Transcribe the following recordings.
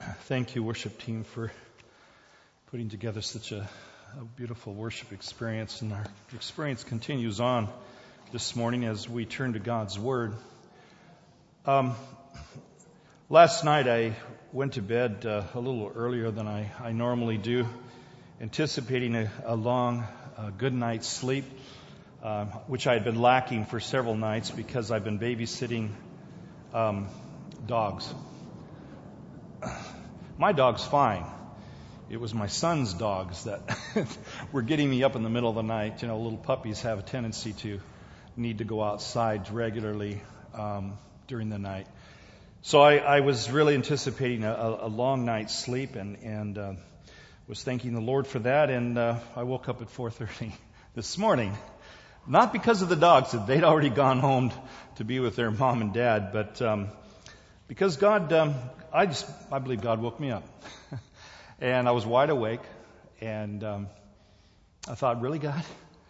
Thank you, worship team, for putting together such a beautiful worship experience. And our experience continues on this morning as we turn to God's Word. Last night I went to bed a little earlier than I normally do, anticipating a long, good night's sleep, which I had been lacking for several nights because I've been babysitting dogs. My dog's fine. It was my son's dogs that were getting me up in the middle of the night. You know, little puppies have a tendency to need to go outside regularly during the night. So I was really anticipating a long night's sleep and was thanking the Lord for that. And I woke up at 4:30 this morning. Not because of the dogs. They'd already gone home to be with their mom and dad, but because God, I believe God woke me up. And I was wide awake, and I thought, really, God?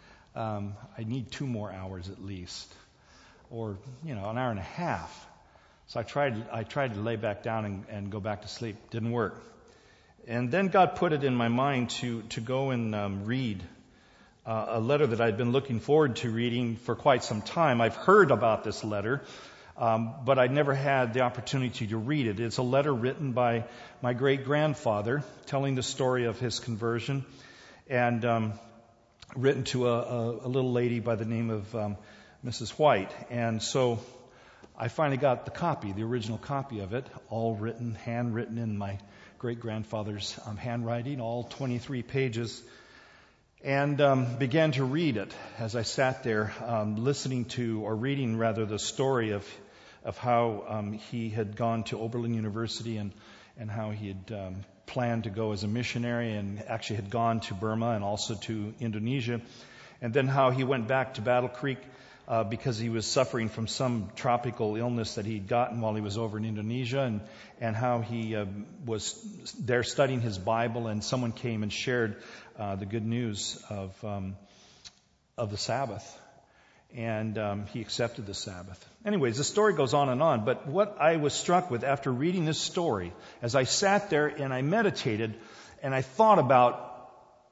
I need 2 more hours at least, or, an hour and a half. So I tried to lay back down and go back to sleep. Didn't work. And then God put it in my mind to go and read a letter that I'd been looking forward to reading for quite some time. I've heard about this letter, but I never had the opportunity to read it. It's a letter written by my great-grandfather telling the story of his conversion, and written to a little lady by the name of Mrs. White. And so I finally got the original copy of it, all written, handwritten in my great-grandfather's handwriting, all 23 pages, and began to read it as I sat there reading the story of how he had gone to Oberlin University and how he had planned to go as a missionary and actually had gone to Burma and also to Indonesia, and then how he went back to Battle Creek because he was suffering from some tropical illness that he'd gotten while he was over in Indonesia, and how he was there studying his Bible, and someone came and shared the good news of the Sabbath. And he accepted the Sabbath. Anyways, the story goes on, but what I was struck with after reading this story, as I sat there and I meditated and I thought about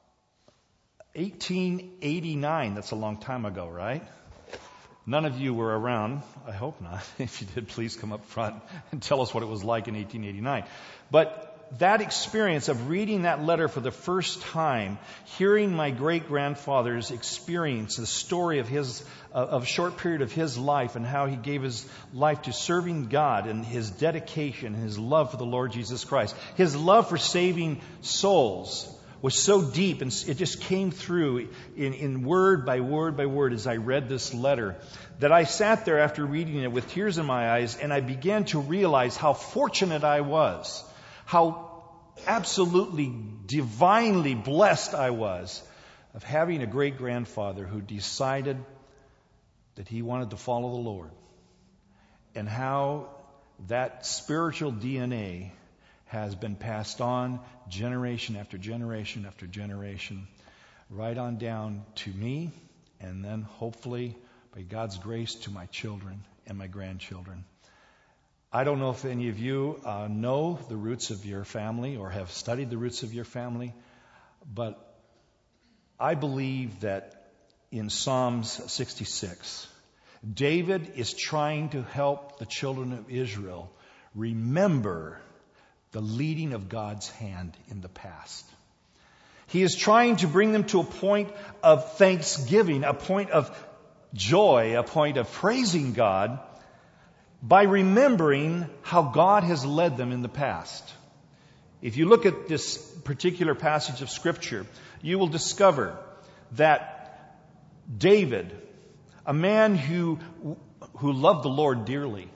1889, that's a long time ago, right? None of you were around. I hope not. If you did, please come up front and tell us what it was like in 1889. But that experience of reading that letter for the first time, hearing my great-grandfather's experience, the story of a short period of his life and how he gave his life to serving God and his dedication and his love for the Lord Jesus Christ. His love for saving souls was so deep, and it just came through in word by word by word as I read this letter, that I sat there after reading it with tears in my eyes, and I began to realize how fortunate I was, how absolutely divinely blessed I was of having a great-grandfather who decided that he wanted to follow the Lord, and how that spiritual DNA has been passed on generation after generation after generation, right on down to me, and then hopefully, by God's grace, to my children and my grandchildren. I don't know if any of you know the roots of your family or have studied the roots of your family, but I believe that in Psalms 66, David is trying to help the children of Israel remember the leading of God's hand in the past. He is trying to bring them to a point of thanksgiving, a point of joy, a point of praising God by remembering how God has led them in the past. If you look at this particular passage of Scripture, you will discover that David, a man who loved the Lord dearly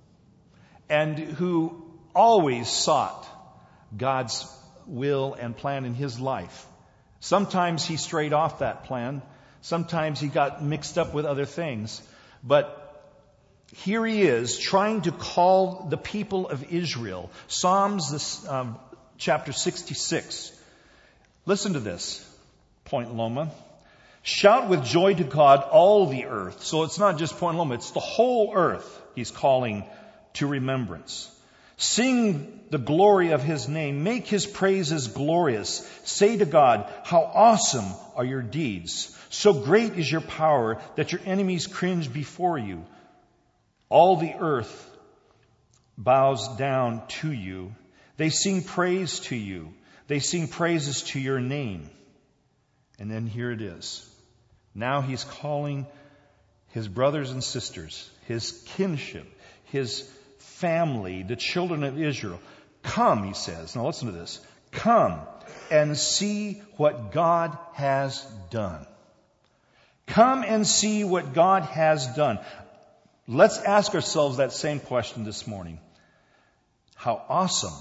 and who always sought God's will and plan in his life. Sometimes he strayed off that plan. Sometimes he got mixed up with other things. But here he is trying to call the people of Israel. Psalms chapter 66. Listen to this. Point Loma. Shout with joy to God, all the earth. So it's not just Point Loma, it's the whole earth he's calling to remembrance. Sing the glory of his name. Make his praises glorious. Say to God, how awesome are your deeds. So great is your power that your enemies cringe before you. All the earth bows down to you. They sing praise to you. They sing praises to your name. And then here it is. Now he's calling his brothers and sisters, his kinship, his family, the children of Israel. Come, he says. Now listen to this. Come and see what God has done. Come and see what God has done. Let's ask ourselves that same question this morning. How awesome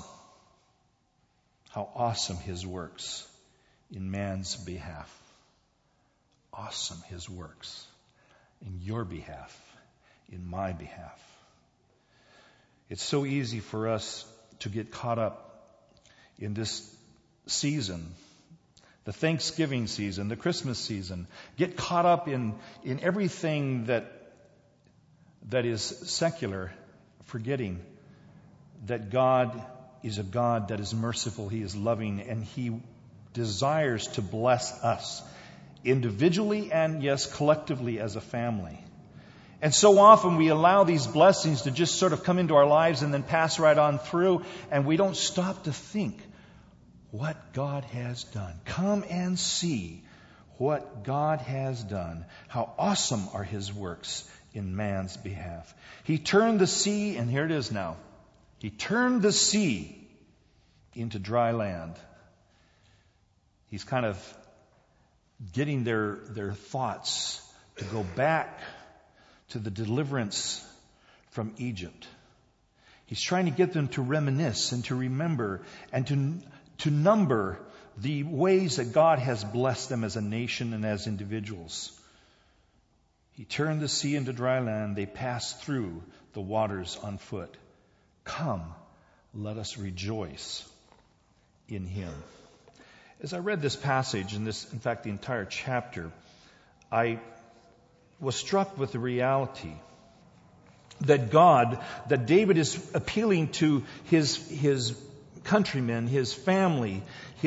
his works in man's behalf. Awesome his works in your behalf, in my behalf. It's so easy for us to get caught up in this season, the Thanksgiving season, the Christmas season, get caught up in everything that is secular, forgetting that God is a God that is merciful, He is loving, and He desires to bless us individually and, yes, collectively as a family. And so often we allow these blessings to just sort of come into our lives and then pass right on through, and we don't stop to think what God has done. Come and see what God has done. How awesome are His works in man's behalf. He turned the sea, and here it is now. He turned the sea into dry land. He's kind of getting their thoughts to go back to the deliverance from Egypt. He's trying to get them to reminisce and to remember and to number the ways that God has blessed them as a nation and as individuals. He turned the sea into dry land. They passed through the waters on foot. Come, let us rejoice in Him. As I read this passage, and this, in fact, the entire chapter, I was struck with the reality that that David is appealing to his countrymen, his family,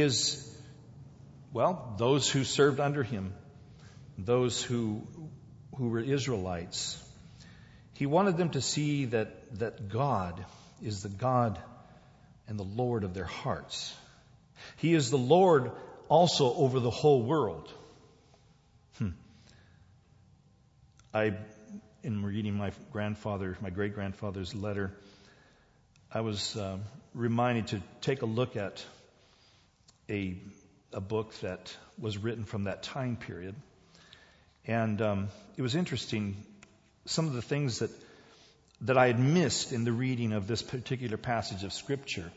those who served under him, those who were Israelites. He wanted them to see that God is the God and the Lord of their hearts. He is the Lord also over the whole world. In reading my great-grandfather's letter, I was reminded to take a look at a book that was written from that time period. And it was interesting, some of the things that I had missed in the reading of this particular passage of Scripture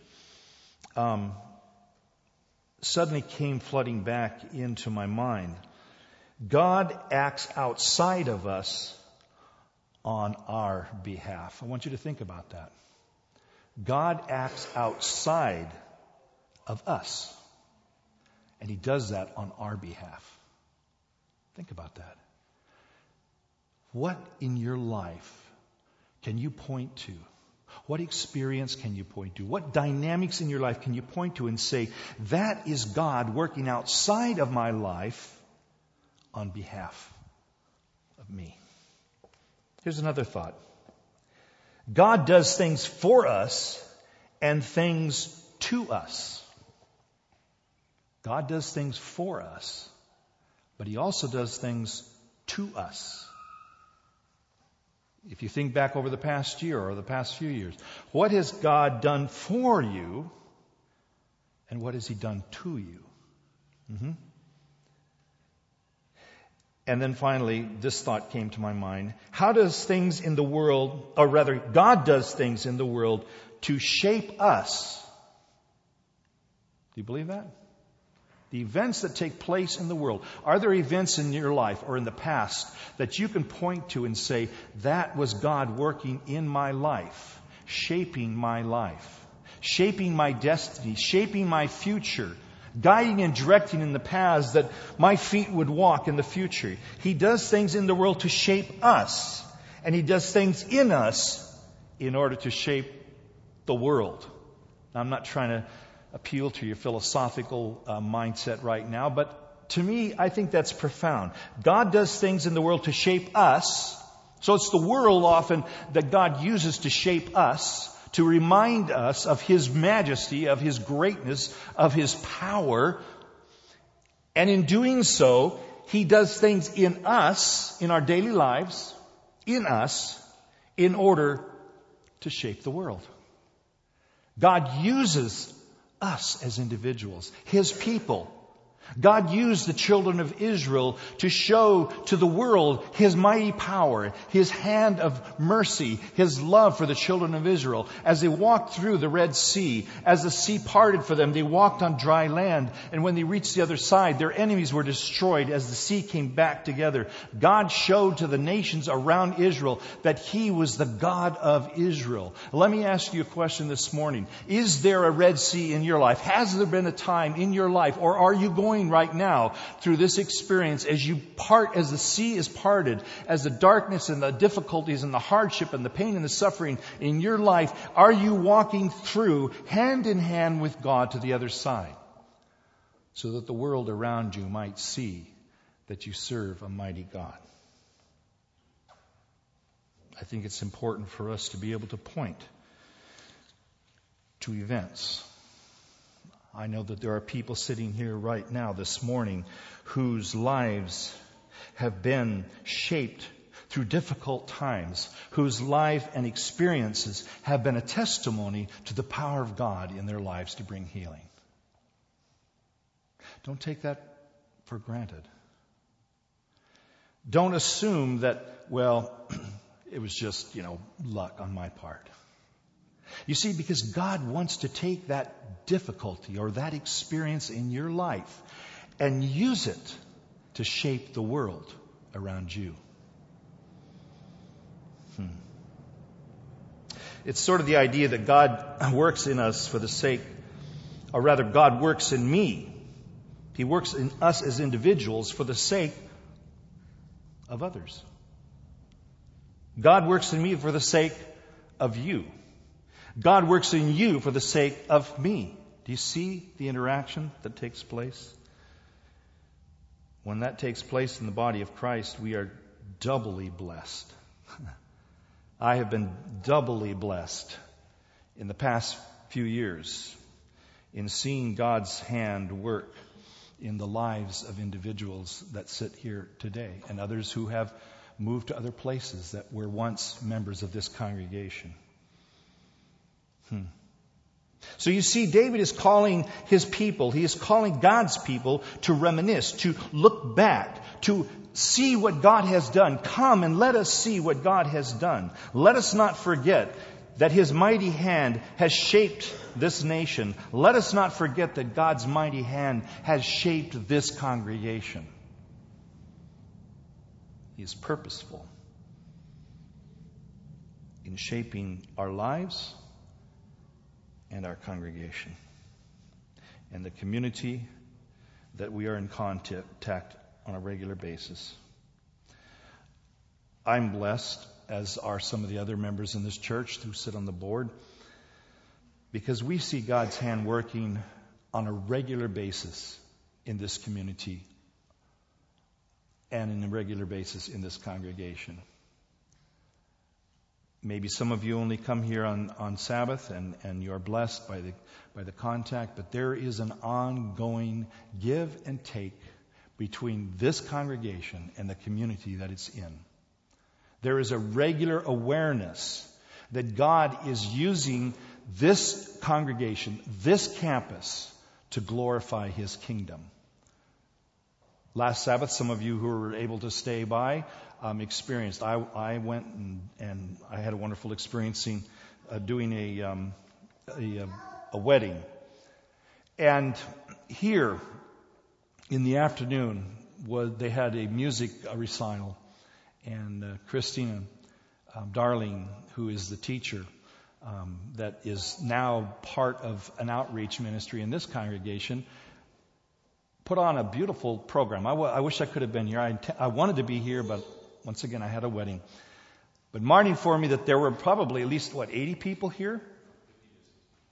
suddenly came flooding back into my mind. God acts outside of us on our behalf. I want you to think about that. God acts outside of us, and He does that on our behalf. Think about that. What in your life can you point to? What experience can you point to? What dynamics in your life can you point to and say, that is God working outside of my life on behalf of me? Here's another thought. God does things for us and things to us. God does things for us, but He also does things to us. If you think back over the past year or the past few years, what has God done for you and what has He done to you? And then finally, this thought came to my mind. How does things in the world, or rather, God does things in the world to shape us? Do you believe that? The events that take place in the world. Are there events in your life or in the past that you can point to and say, that was God working in my life, shaping my life, shaping my destiny, shaping my future, guiding and directing in the paths that my feet would walk in the future? He does things in the world to shape us, and He does things in us in order to shape the world. I'm not trying to appeal to your philosophical mindset right now, but to me, I think that's profound. God does things in the world to shape us. So it's the world often that God uses to shape us, to remind us of His majesty, of His greatness, of His power. And in doing so, He does things in us, in our daily lives, in us, in order to shape the world. God uses us as individuals, His people. God used the children of Israel to show to the world His mighty power, His hand of mercy, His love for the children of Israel. As they walked through the Red Sea, as the sea parted for them, they walked on dry land. And when they reached the other side, their enemies were destroyed as the sea came back together. God showed to the nations around Israel that He was the God of Israel. Let me ask you a question this morning. Is there a Red Sea in your life? Has there been a time in your life, or are you going right now through this experience as the sea is parted, as the darkness and the difficulties and the hardship and the pain and the suffering in your life, are you walking through hand in hand with God to the other side so that the world around you might see that you serve a mighty God? I think it's important for us to be able to point to events. I know that there are people sitting here right now this morning whose lives have been shaped through difficult times, whose life and experiences have been a testimony to the power of God in their lives to bring healing. Don't take that for granted. Don't assume that, well, it was just, luck on my part. You see, because God wants to take that difficulty or that experience in your life and use it to shape the world around you. It's sort of the idea that God works in us for the sake, or rather God works in me. He works in us as individuals for the sake of others. God works in me for the sake of you. God works in you for the sake of me. Do you see the interaction that takes place? When that takes place in the body of Christ, we are doubly blessed. I have been doubly blessed in the past few years in seeing God's hand work in the lives of individuals that sit here today and others who have moved to other places that were once members of this congregation. So you see, David is calling his people, he is calling God's people to reminisce, to look back, to see what God has done. Come and let us see what God has done. Let us not forget that His mighty hand has shaped this nation. Let us not forget that God's mighty hand has shaped this congregation. He is purposeful in shaping our lives and our congregation and the community that we are in contact on a regular basis. I'm blessed, as are some of the other members in this church who sit on the board, because we see God's hand working on a regular basis in this community and on a regular basis in this congregation. Maybe some of you only come here on Sabbath and you're blessed by the contact, but there is an ongoing give and take between this congregation and the community that it's in. There is a regular awareness that God is using this congregation, this campus, to glorify His kingdom. Last Sabbath, some of you who were able to stay by experienced. I went and I had a wonderful experience doing a wedding. And here in the afternoon, they had a music recital. And Christina Darling, who is the teacher that is now part of an outreach ministry in this congregation, put on a beautiful program. I wish I could have been here. I wanted to be here, but once again, I had a wedding. But Marty informed me that there were probably at least, 80 people here?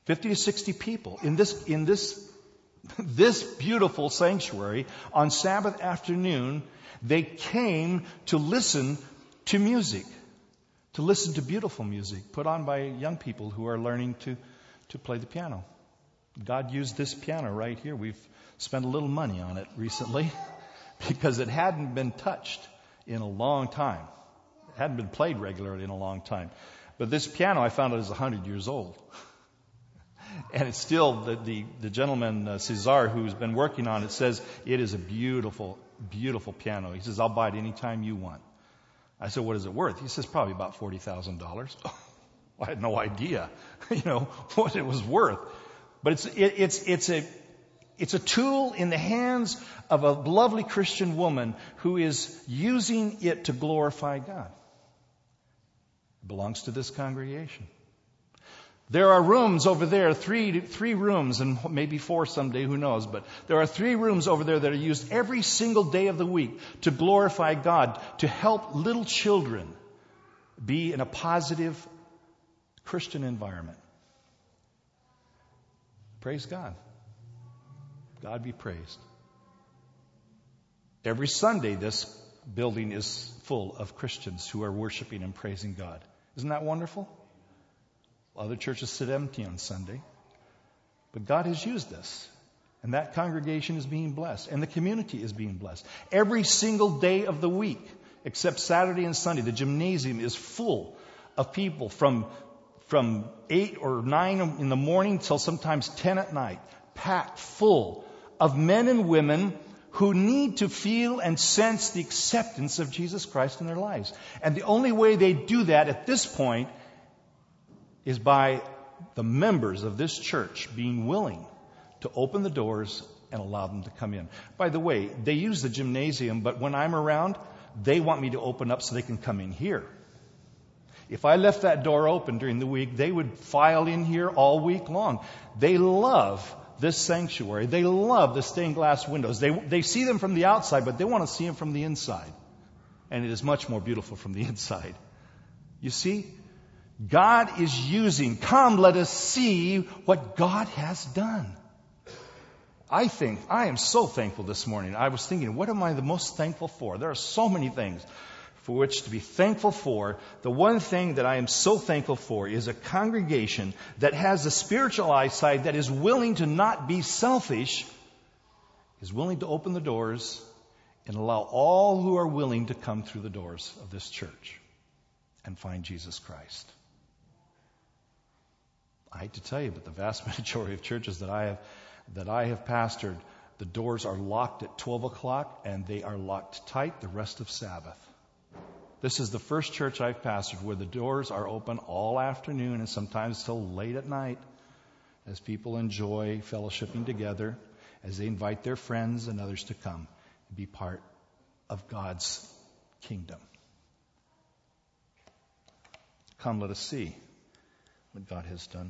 50 to 60 people in this beautiful sanctuary on Sabbath afternoon. They came to listen to music, to listen to beautiful music put on by young people who are learning to play the piano. God used this piano right here. We've spent a little money on it recently because it hadn't been touched in a long time. It hadn't been played regularly in a long time. But this piano, I found out, is 100 years old. And it's still, the gentleman, Cesar, who's been working on it, says it is a beautiful, beautiful piano. He says, I'll buy it any time you want. I said, what is it worth? He says, probably about $40,000. I had no idea, what it was worth. But it's a tool in the hands of a lovely Christian woman who is using it to glorify God. It belongs to this congregation. There are rooms over there, three rooms, and maybe 4 someday, who knows. But there are 3 rooms over there that are used every single day of the week to glorify God, to help little children be in a positive Christian environment. Praise God. God be praised. Every Sunday, this building is full of Christians who are worshiping and praising God. Isn't that wonderful? Other churches sit empty on Sunday. But God has used this. And that congregation is being blessed. And the community is being blessed. Every single day of the week, except Saturday and Sunday, the gymnasium is full of people from 8 or 9 in the morning till sometimes 10 at night. Packed full of men and women who need to feel and sense the acceptance of Jesus Christ in their lives. And the only way they do that at this point is by the members of this church being willing to open the doors and allow them to come in. By the way, they use the gymnasium, but when I'm around, they want me to open up so they can come in here. If I left that door open during the week, they would file in here all week long. They love this sanctuary. They love the stained glass windows. They see them from the outside, but they want to see them from the inside. And it is much more beautiful from the inside. You see? God is using, come, let us see what God has done. I am so thankful this morning. I was thinking, what am I the most thankful for? There are so many things for which to be thankful for. The one thing that I am so thankful for is a congregation that has a spiritual eyesight, that is willing to not be selfish, is willing to open the doors and allow all who are willing to come through the doors of this church and find Jesus Christ. I hate to tell you, but the vast majority of churches that I have pastored, the doors are locked at 12 o'clock and they are locked tight the rest of Sabbath. This is the first church I've pastored where the doors are open all afternoon and sometimes till late at night as people enjoy fellowshipping together, as they invite their friends and others to come and be part of God's kingdom. Come, let us see what God has done.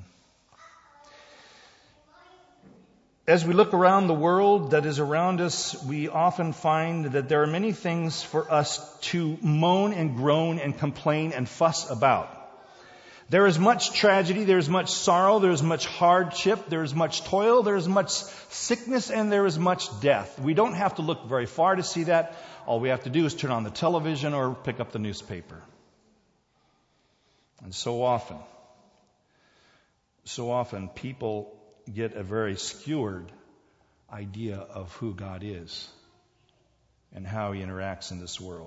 As we look around the world that is around us, we often find that there are many things for us to moan and groan and complain and fuss about. There is much tragedy, there is much sorrow, there is much hardship, there is much toil, there is much sickness, and there is much death. We don't have to look very far to see that. All we have to do is turn on the television or pick up the newspaper. And so often people get a very skewered idea of who God is and how He interacts in this world.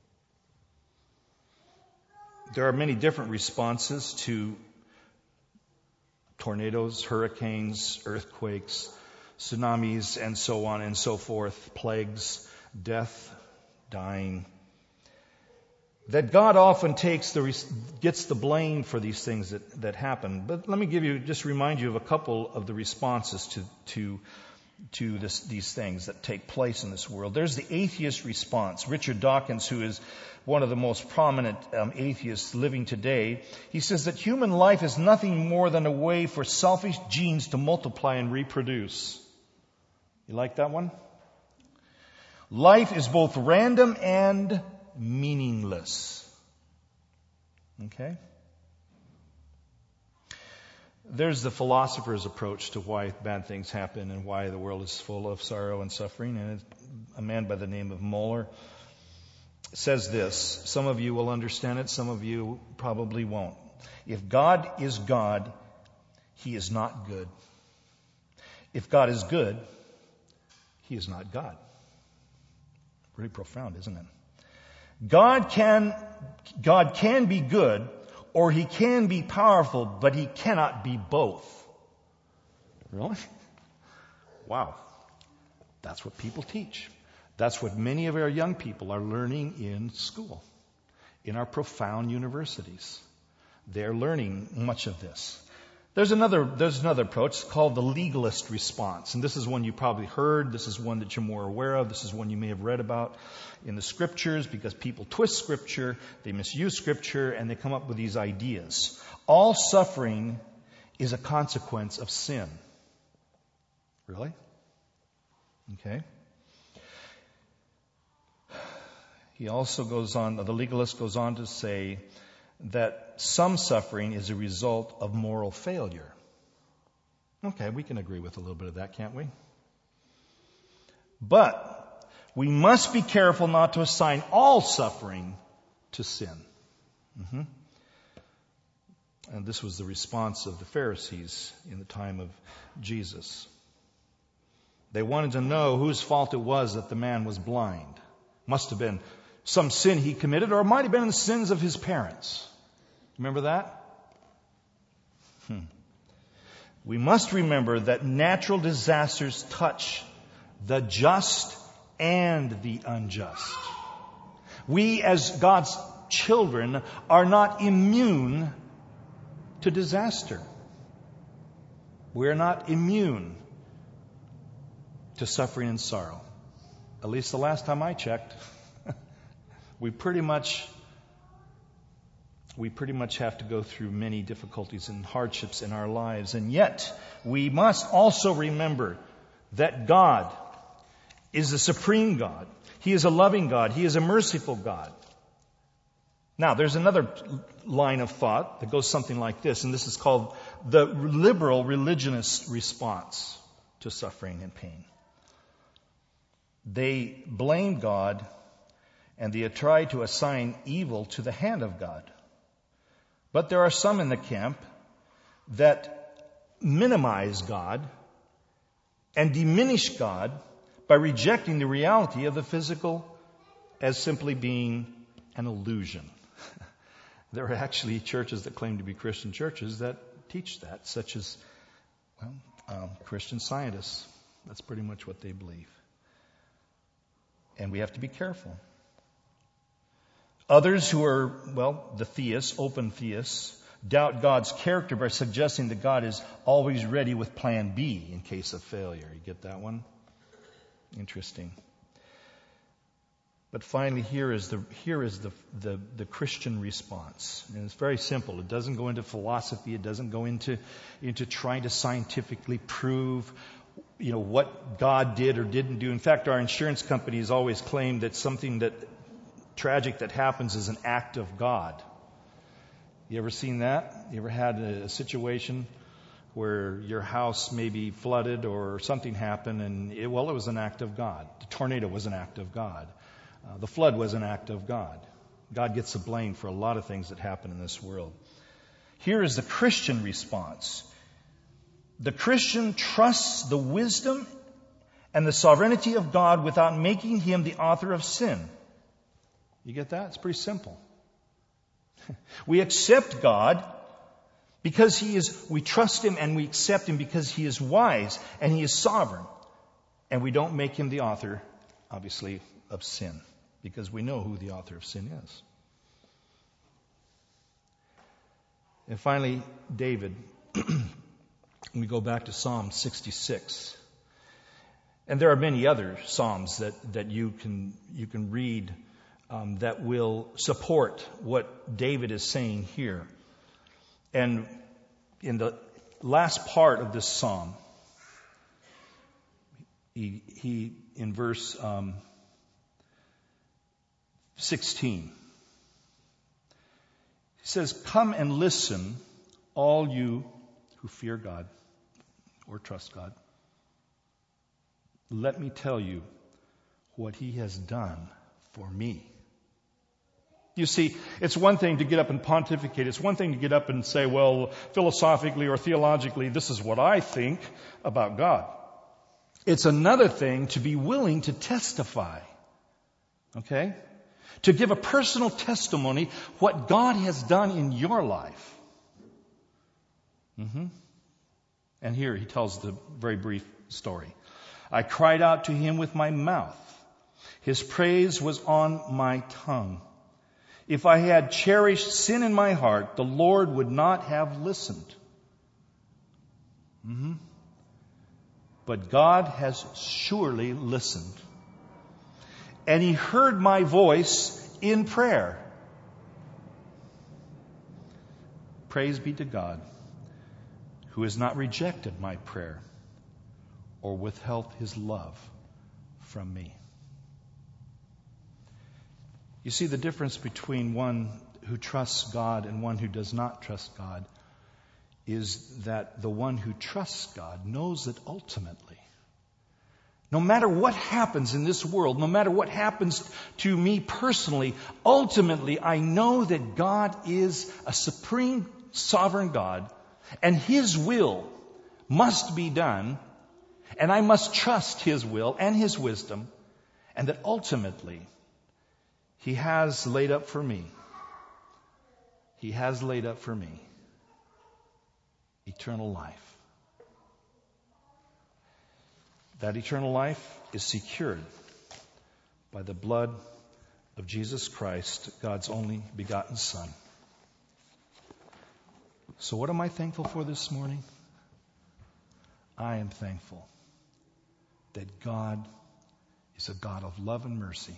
There are many different responses to tornadoes, hurricanes, earthquakes, tsunamis, and so on and so forth, plagues, death, dying. That God often gets the blame for these things that happen. But let me remind you of a couple of the responses to these things that take place in this world. There's the atheist response. Richard Dawkins, who is one of the most prominent atheists living today, he says that human life is nothing more than a way for selfish genes to multiply and reproduce. You like that one? Life is both random and meaningless. Okay? There's the philosopher's approach to why bad things happen and why the world is full of sorrow and suffering. And a man by the name of Moeller says this. Some of you will understand it, some of you probably won't. If God is God, He is not good. If God is good, He is not God. Really profound, isn't it? God can be good, or He can be powerful, but He cannot be both. Really? Wow. That's what people teach. That's what many of our young people are learning in school, in our profound universities. They're learning much of this. There's another approach called the legalist response. And this is one you probably heard. This is one that you're more aware of. This is one you may have read about in the Scriptures, because people twist Scripture, they misuse Scripture, and they come up with these ideas. All suffering is a consequence of sin. Really? Okay. He also goes on, the legalist goes on to say that some suffering is a result of moral failure. Okay, we can agree with a little bit of that, can't we? But we must be careful not to assign all suffering to sin. And this was the response of the Pharisees in the time of Jesus. They wanted to know whose fault it was that the man was blind. Must have been some sin he committed, or it might have been the sins of his parents. Remember that? We must remember that natural disasters touch the just and the unjust. We, as God's children, are not immune to disaster. We're not immune to suffering and sorrow. At least the last time I checked. We pretty much have to go through many difficulties and hardships in our lives. And yet, we must also remember that God is the supreme God. He is a loving God. He is a merciful God. Now, there's another line of thought that goes something like this, and this is called the liberal religionist response to suffering and pain. They blame God, and they try to assign evil to the hand of God. But there are some in the camp that minimize God and diminish God by rejecting the reality of the physical as simply being an illusion. There are actually churches that claim to be Christian churches that teach that, such as Christian Scientists. That's pretty much what they believe. And we have to be careful. Others who are, the theists, open theists, doubt God's character by suggesting that God is always ready with plan B in case of failure. You get that one? Interesting. But finally, here is the Christian response. And it's very simple. It doesn't go into philosophy. It doesn't go into trying to scientifically prove what God did or didn't do. In fact, our insurance companies always claim that something that tragic that happens is an act of God. You ever seen that? You ever had a situation where your house may be flooded or something happened and it was an act of God. The tornado was an act of God. The flood was an act of God. God gets the blame for a lot of things that happen in this world. Here is the Christian response. The Christian trusts the wisdom and the sovereignty of God without making Him the author of sin. You get that? It's pretty simple. We accept God because we trust Him, and we accept Him because He is wise and He is sovereign. And we don't make Him the author, obviously, of sin, because we know who the author of sin is. And finally, David. We go back to Psalm 66. And there are many other Psalms that you can read that will support what David is saying here. And in the last part of this Psalm, he in verse 16, he says, "Come and listen, all you who fear God or trust God, let me tell you what He has done for me. You see, it's one thing to get up and pontificate. It's one thing to get up and say, well, philosophically or theologically, this is what I think about God. It's another thing to be willing to testify. Okay? To give a personal testimony what God has done in your life. And here he tells the very brief story. I cried out to Him with my mouth. His praise was on my tongue. If I had cherished sin in my heart, the Lord would not have listened. But God has surely listened. And He heard my voice in prayer. Praise be to God, who has not rejected my prayer or withheld His love from me. You see, the difference between one who trusts God and one who does not trust God is that the one who trusts God knows that ultimately, no matter what happens in this world, no matter what happens to me personally, ultimately I know that God is a supreme sovereign God and His will must be done, and I must trust His will and His wisdom, and that ultimately He has laid up for me. He has laid up for me eternal life. That eternal life is secured by the blood of Jesus Christ, God's only begotten Son. So what am I thankful for this morning? I am thankful that God is a God of love and mercy.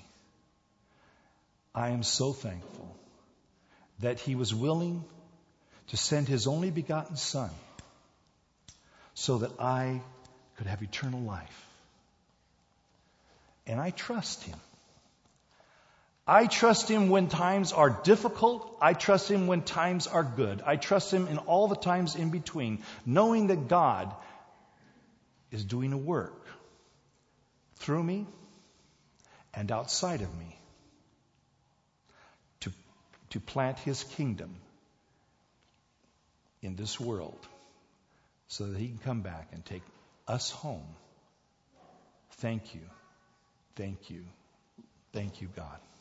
I am so thankful that He was willing to send His only begotten Son so that I could have eternal life. And I trust Him. I trust Him when times are difficult. I trust Him when times are good. I trust Him in all the times in between, knowing that God is doing a work through me and outside of me to plant His kingdom in this world so that He can come back and take us home. Thank you. Thank you. Thank you, God.